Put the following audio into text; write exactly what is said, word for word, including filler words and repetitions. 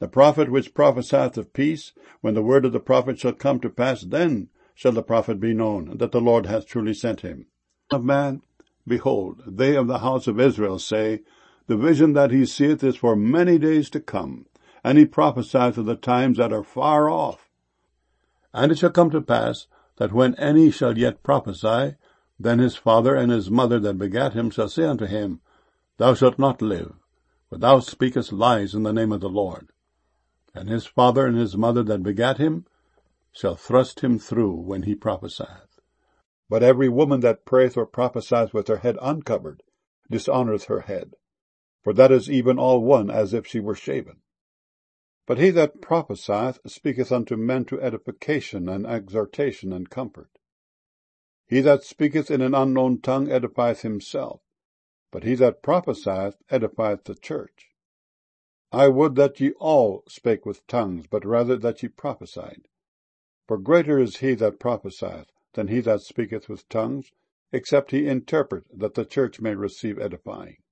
The prophet which prophesieth of peace, when the word of the prophet shall come to pass, then shall the prophet be known, that the Lord hath truly sent him. Son of man, behold, they of the house of Israel say, The vision that he seeth is for many days to come, and he prophesieth of the times that are far off. And it shall come to pass, that when any shall yet prophesy, then his father and his mother that begat him shall say unto him, Thou shalt not live, for thou speakest lies in the name of the Lord. And his father and his mother that begat him shall thrust him through when he prophesieth. But every woman that prayeth or prophesieth with her head uncovered dishonoureth her head, for that is even all one as if she were shaven. But he that prophesieth speaketh unto men to edification and exhortation and comfort. He that speaketh in an unknown tongue edifieth himself, but he that prophesieth edifieth the church. I would that ye all spake with tongues, but rather that ye prophesied. For greater is he that prophesieth than he that speaketh with tongues, except he interpret, that the church may receive edifying.